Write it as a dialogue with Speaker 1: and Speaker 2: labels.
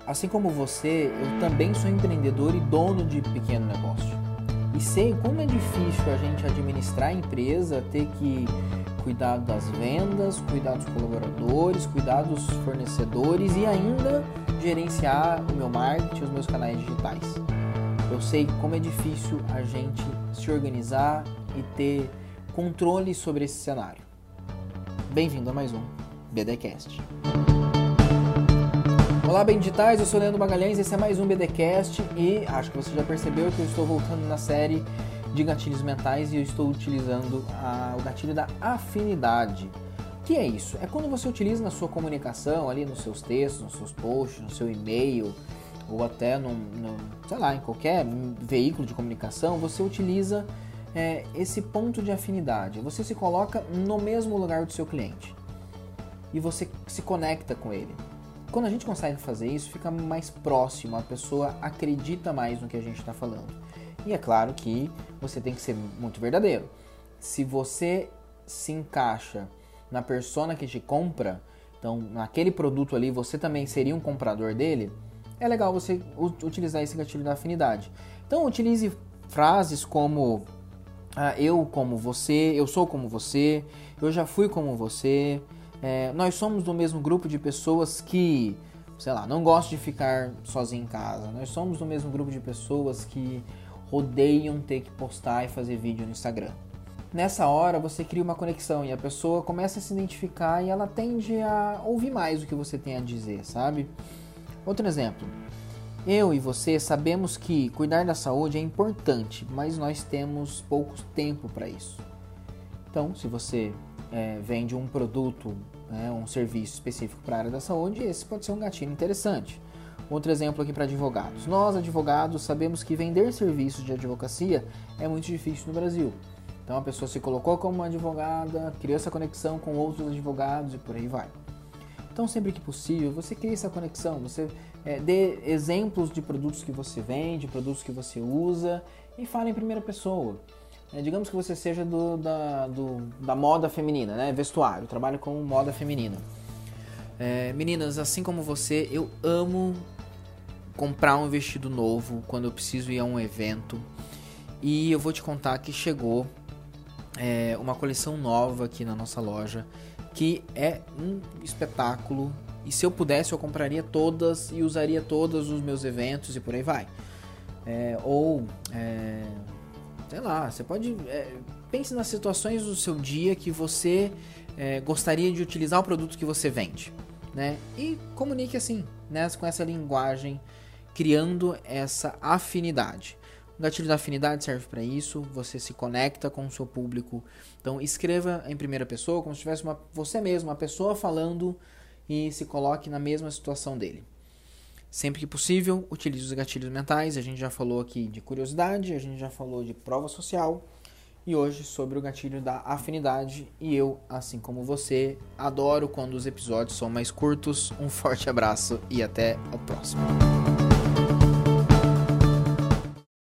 Speaker 1: Assim como você, eu também sou empreendedor e dono de pequeno negócio. E sei como é difícil a gente administrar a empresa, ter que cuidar das vendas, cuidar dos colaboradores, cuidar dos fornecedores e ainda gerenciar o meu marketing, os meus canais digitais. Eu sei como é difícil a gente se organizar e ter controle sobre esse cenário. Bem-vindo a mais um BDcast. Olá, bem digitais, eu sou Leandro Magalhães, esse é mais um BDcast e acho que você já percebeu que eu estou voltando na série de gatilhos mentais e eu estou utilizando o gatilho da afinidade. O que é isso? É quando você utiliza na sua comunicação, ali nos seus textos, nos seus posts, no seu e-mail ou até em qualquer veículo de comunicação, você utiliza esse ponto de afinidade. Você se coloca no mesmo lugar do seu cliente e você se conecta com ele. Quando a gente consegue fazer isso, fica mais próximo, a pessoa acredita mais no que a gente está falando. E é claro que você tem que ser muito verdadeiro. Se você se encaixa na persona que te compra, então naquele produto ali você também seria um comprador dele, é legal você utilizar esse gatilho da afinidade. Então utilize frases como eu como você, eu sou como você, eu já fui como você. Nós somos do mesmo grupo de pessoas que, não gostam de ficar sozinho em casa. Nós somos do mesmo grupo de pessoas que odeiam ter que postar e fazer vídeo no Instagram. Nessa hora você cria uma conexão e a pessoa começa a se identificar e ela tende a ouvir mais o que você tem a dizer, sabe? Outro exemplo. Eu e você sabemos que cuidar da saúde é importante, mas nós temos pouco tempo para isso. Então, se você vende um produto, um serviço específico para a área da saúde, esse pode ser um gatilho interessante. Outro exemplo aqui para advogados. Nós, advogados, sabemos que vender serviços de advocacia é muito difícil no Brasil. Então a pessoa se colocou como uma advogada, criou essa conexão com outros advogados e por aí vai. Então sempre que possível, você cria essa conexão, você dê exemplos de produtos que você vende, produtos que você usa e fale em primeira pessoa. Digamos que você seja da moda feminina, vestuário, trabalha com moda feminina. Meninas, assim como você, eu amo comprar um vestido novo quando eu preciso ir a um evento. E eu vou te contar que chegou uma coleção nova aqui na nossa loja, que é um espetáculo. E se eu pudesse, eu compraria todas e usaria todas nos meus eventos e por aí vai. Você pode... pense nas situações do seu dia que você gostaria de utilizar o produto que você vende, e comunique assim, com essa linguagem, criando essa afinidade. O gatilho da afinidade serve para isso, você se conecta com o seu público. Então escreva em primeira pessoa, como se tivesse você mesmo, uma pessoa falando, e se coloque na mesma situação dele. Sempre que possível, utilize os gatilhos mentais. A gente já falou aqui de curiosidade, a gente já falou de prova social e hoje sobre o gatilho da afinidade. E eu, assim como você, adoro quando os episódios são mais curtos. Um forte abraço e até o próximo.